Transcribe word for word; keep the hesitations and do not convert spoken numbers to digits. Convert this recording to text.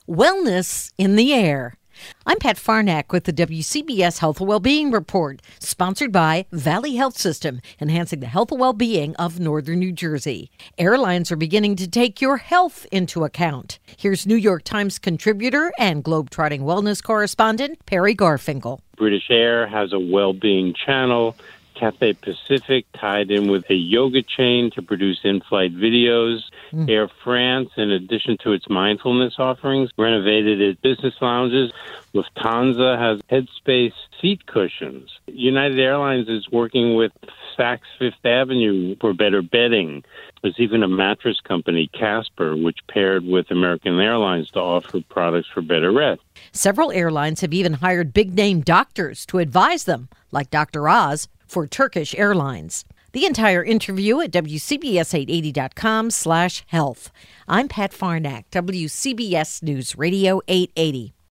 Wellness in the air. I'm Pat Farnack with the W C B S Health and Wellbeing Report, sponsored by Valley Health System, enhancing the health and well-being of Northern New Jersey. Airlines are beginning to take your health into account. Here's New York Times contributor and globetrotting wellness correspondent Perry Garfinkel. British Air has a well-being channel. Cathay Pacific tied in with a yoga chain to produce in-flight videos. Mm. Air France, in addition to its mindfulness offerings, renovated its business lounges. Lufthansa has Headspace seat cushions. United Airlines is working with Saks Fifth Avenue for better bedding. There's even a mattress company, Casper, which paired with American Airlines to offer products for better rest. Several airlines have even hired big-name doctors to advise them, like Doctor Oz, for Turkish Airlines. The entire interview at W C B S eight eighty dot com slash health. I'm Pat Farnack, W C B S News Radio eight eighty.